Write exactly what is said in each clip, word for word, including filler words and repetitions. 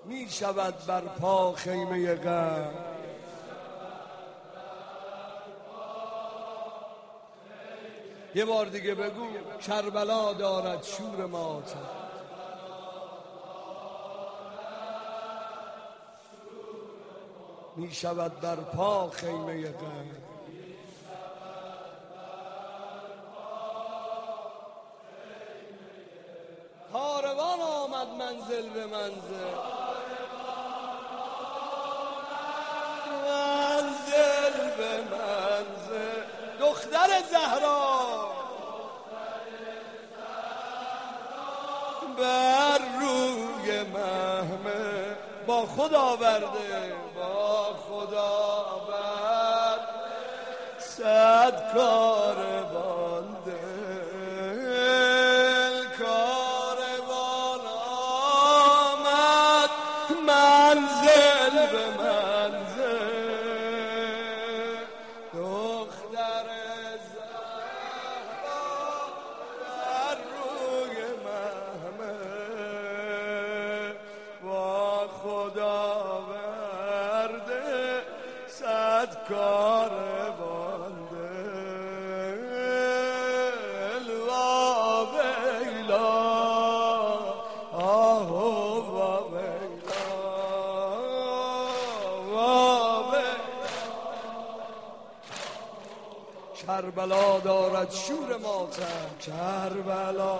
می شود بر پا خیمه غم. یه بار دیگه بگو کربلا دارد شور ماتم. می شود بر پا خیمه غم. کاروان آمد منزل به منزل، منزل به منزل. دختر زهرا بر روی محمه با خود آورده، با خود آورد صد کاروان دل. کاروان آمد منزل به منزل، دختر زهرا بر روی محمل با خدا ورده صد کاروان دل. وا ویلا آه وا ویلا وا ویلا. کربلا دارد شور ماتم، کربلا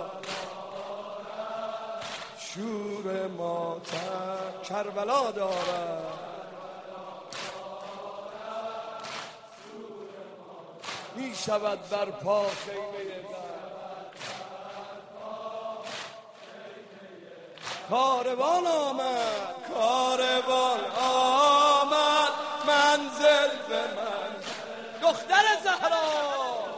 شور ماتم. کربلا دارد می شود بر پا خیمه غم. کاروان آمد، کاروان آمد منزل به منزل. دختر زهرا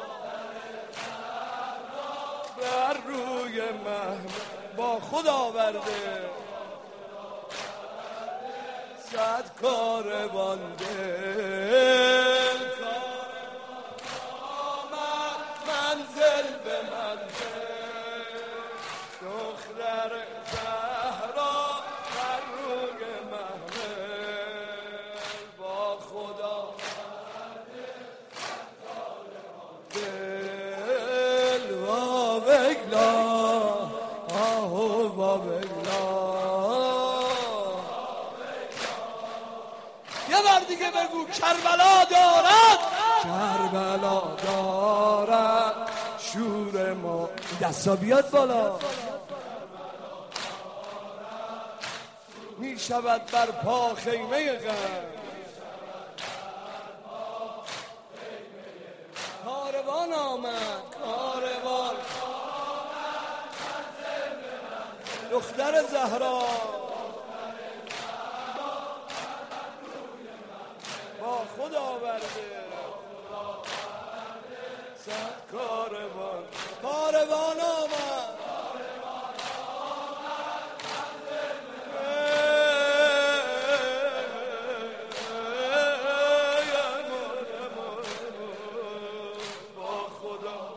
بر روی محمل با خود آورده صد کاروان دل. آمد منزل به منزل، دختر زهرا بر روی محمل با خود آورده دل. وا ویلا آه وا ویلا. یه بار دیگه بگو کربلا دارد، کربلا دارد شور ما. دستا بیاد بالا. می شود بر پا خیمه غم. کاروان آمد، کاروان دختر زهرا با خود آورده صد کاروان. کاروان آمد با خدا.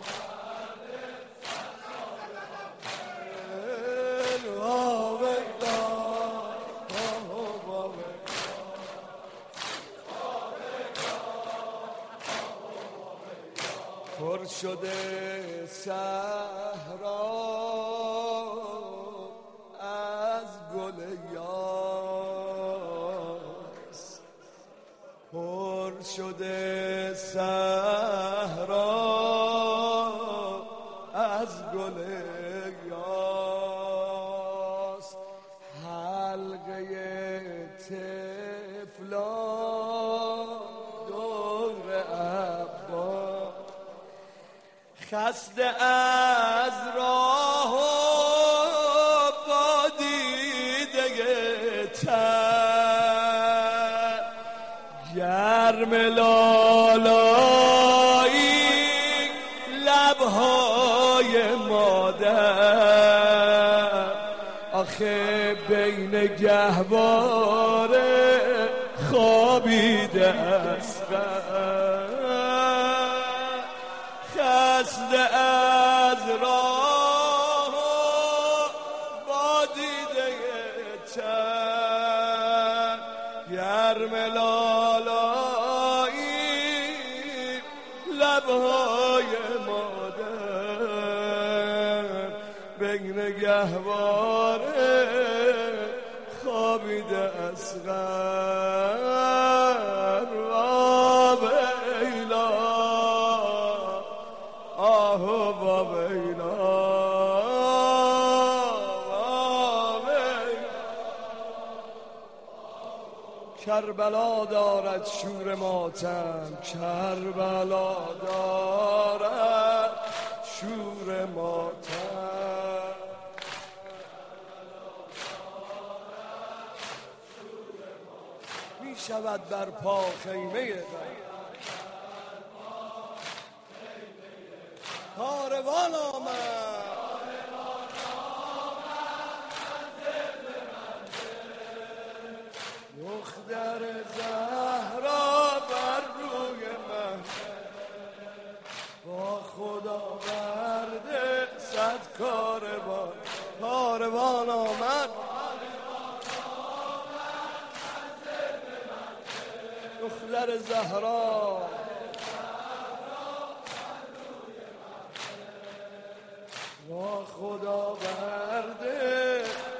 پر شده صحرا از گل یاس، پر شده صحرا از گل یاس. حلقه طفلان دور عباس، خسته از راه و با دیده تر، گرم لالایی لبهای مادر، آخه بین گهواره خوابیده است. خسته از راه با دیده تن گرم لالایی لبهای مادر بین گهواره خوابیده اصغر وابیلا آهو وابیلا کربلا دارد شور ماتم کربلا دارد شور ماتم می شود بر پا خیمه کاروان آمد دختر زهرا بر روی من با خدا برده صد کاروان کاروان آمد دختر زهرا با خدا برده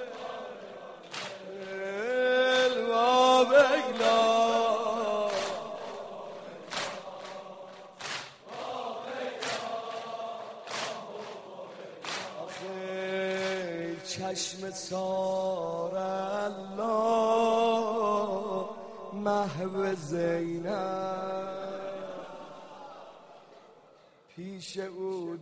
چشم سار الله محو زینب پیش او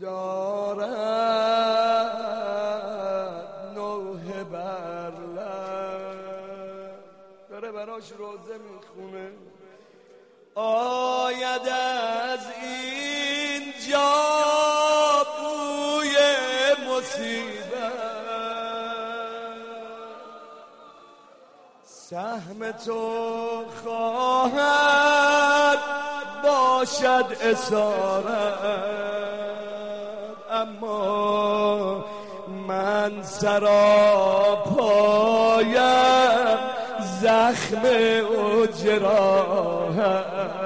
دارد نوحه بر لب داره براش روزه میخونه آید از اینجا بوی مصیبت سهم تو خواهد باشد اسارت اما من سراپایم زخم و جراحت